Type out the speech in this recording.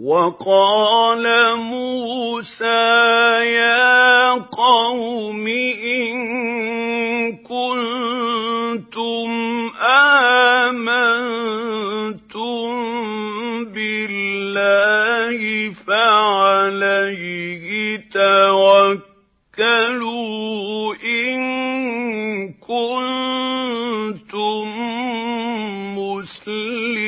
وَقَالَ مُوسَىٰ يَا قَوْمِ إِن كُنتُمْ آمَنتُم بِاللَّهِ فَعَلَيْهِ تَوَكَّلُوا إِن كُنتُم مُّسْلِمِينَ